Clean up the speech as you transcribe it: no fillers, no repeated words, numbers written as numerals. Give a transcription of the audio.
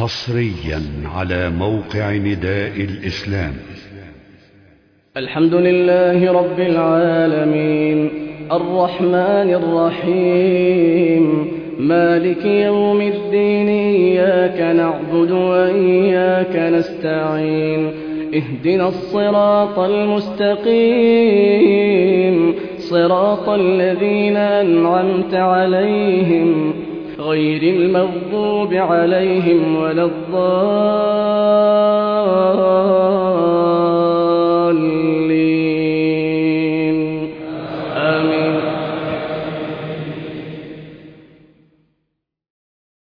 حصريا على موقع نداء الإسلام. الحمد لله رب العالمين الرحمن الرحيم مالك يوم الدين، إياك نعبد وإياك نستعين، اهدنا الصراط المستقيم، صراط الذين أنعمت عليهم غير المغضوب عليهم ولا الضالين.